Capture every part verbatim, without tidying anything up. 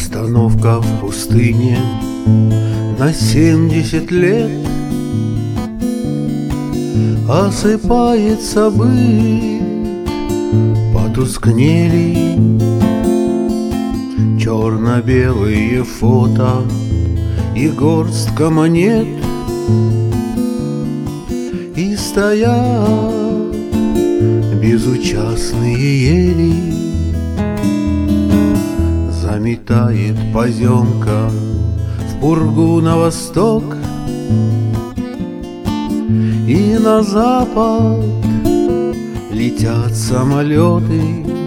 Остановка в пустыне на семьдесят лет. Осыпается быт, потускнели черно-белые фото и горстка монет. И стоят безучастные ели, заметает поземка в пургу на восток. И на запад летят самолеты,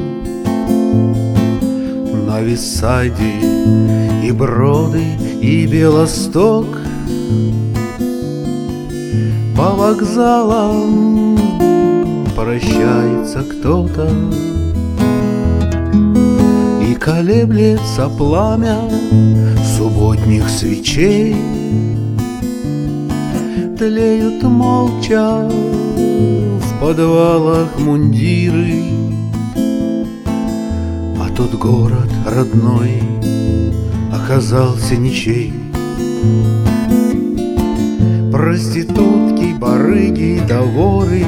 на Виссади и Броды и Белосток. По вокзалам прощается кто-то, и колеблется пламя субботних свечей. Тлеют молча в подвалах мундиры, а тот город родной оказался ничей. Проститутки, барыги да воры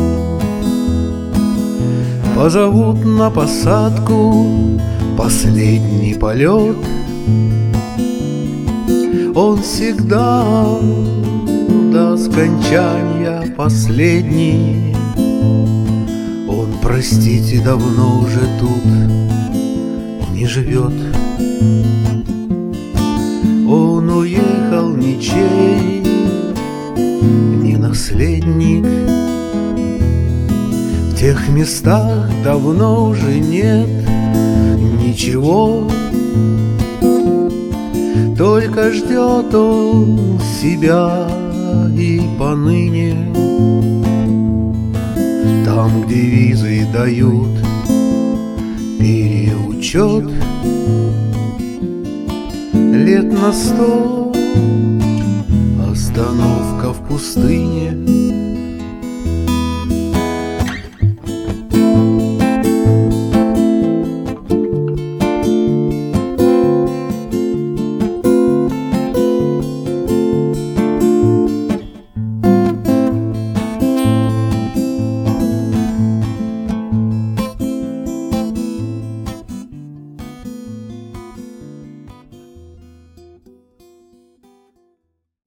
позовут на посадку последний полет. Он всегда до скончания последний. Он, простите, давно уже тут не живет. Он уехал ничей, не наследник. В тех местах давно уже нет ничего. Только ждет он себя и поныне там, где визы дают переучет лет на сто. Остановка в пустыне